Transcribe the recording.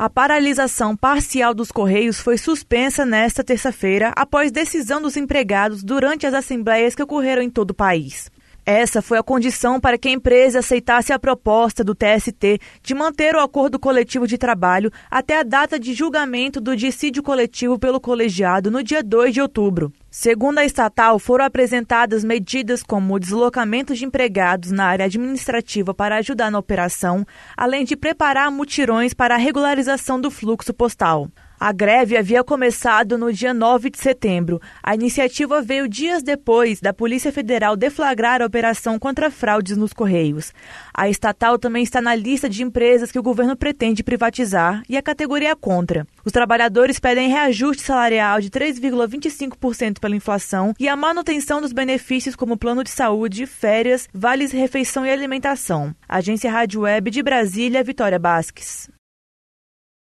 A paralisação parcial dos Correios foi suspensa nesta terça-feira após decisão dos empregados durante as assembleias que ocorreram em todo o país. Essa foi a condição para que a empresa aceitasse a proposta do TST de manter o acordo coletivo de trabalho até a data de julgamento do dissídio coletivo pelo colegiado no dia 2 de outubro. Segundo a estatal, foram apresentadas medidas como o deslocamento de empregados na área administrativa para ajudar na operação, além de preparar mutirões para a regularização do fluxo postal. A greve havia começado no dia 9 de setembro. A iniciativa veio dias depois da Polícia Federal deflagrar a operação contra fraudes nos Correios. A estatal também está na lista de empresas que o governo pretende privatizar e a categoria é contra. Os trabalhadores pedem reajuste salarial de 3,25% pela inflação e a manutenção dos benefícios como plano de saúde, férias, vales refeição e alimentação. Agência Rádio Web de Brasília, Vitória Basques.